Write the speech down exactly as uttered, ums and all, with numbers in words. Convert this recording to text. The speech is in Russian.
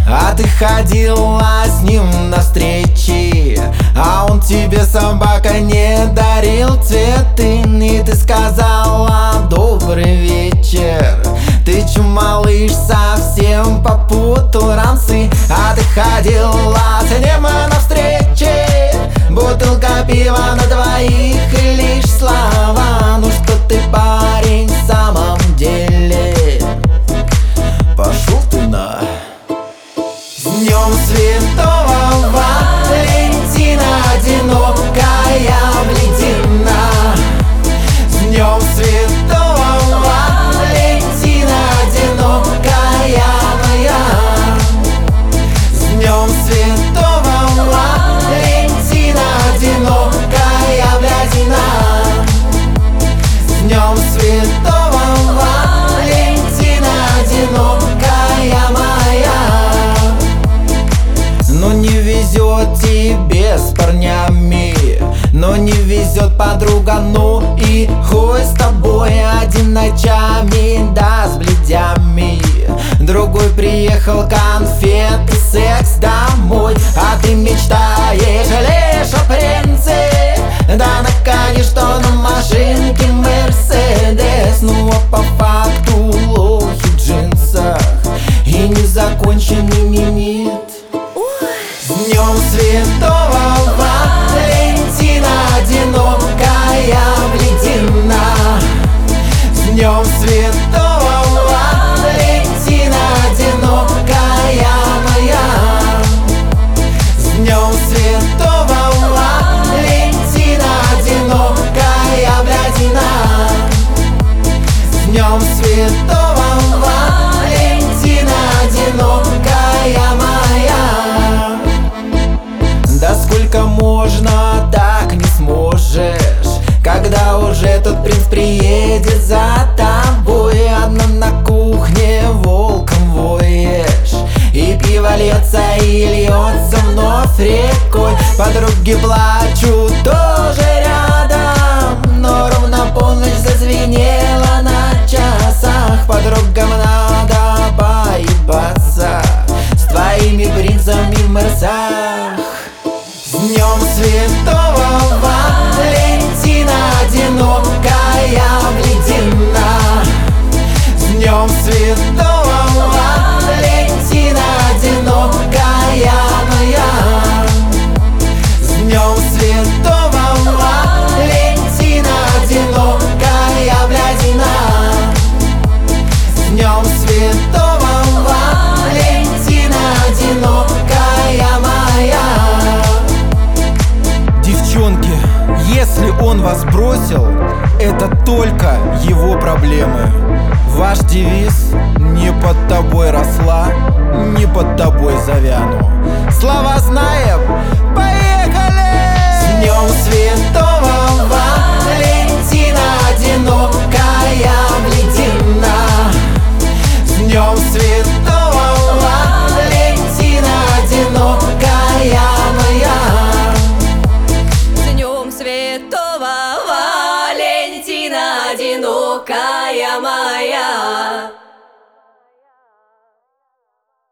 А ты ходила с ним на встречи, а он тебе, собака, не дарил цветы. И ты сказала: добрый вечер. Ты чё, малыш, совсем попутал рамсы? А ты ходила с ним на встречи, бутылка пива на двоих и лишь слова. Ну что ты, парень, в самом деле? Пошел ты на... С днем Святого Валентина, одинокая бледина. С днем Святого Валентина, одинокая моя. С днем Святого Валентина, одинокая бледина. С днем Святого Валентина, одинокая моя. Но не везет тебе с парнями, но не везет подруга, ну и хуй с тобой. Один ночами, да, с бледями, другой приехал, конфеты, секс домой. А ты мечтаешь лишь о принце, да наконец, что на машинке Мерседес. Ну а по факту лохи в джинсах и незаконченный минет. С днем Святого Валентина, одинокая бледина. С днем Святого Валентина, одинокая моя. С днем Святого Валентина, одинокая бледина. С днем Святого Валентина, одинокая моя. Да сколько можно, так не сможешь, когда уже тот принц приедет за тобой. Одна на кухне волком воешь, и пиво льется и льется вновь рекой. Подруги плачут тоже рядом, но ровно полночь зазвенела на часах. Подругам надо поебаться с твоими принцами в мерсах. С днем Святого Валентина, одинокая бледина. С днем Святого Валентина, одинокая моя. С днем Святого Валентина, одинокая бледина. С днем Святого Валентина, одинокая моя. Девчонки, если он вас бросил, это только его проблемы. Ваш девиз: не под тобой росла, не под тобой завяну. Слова знаем, поехали! С днем Святого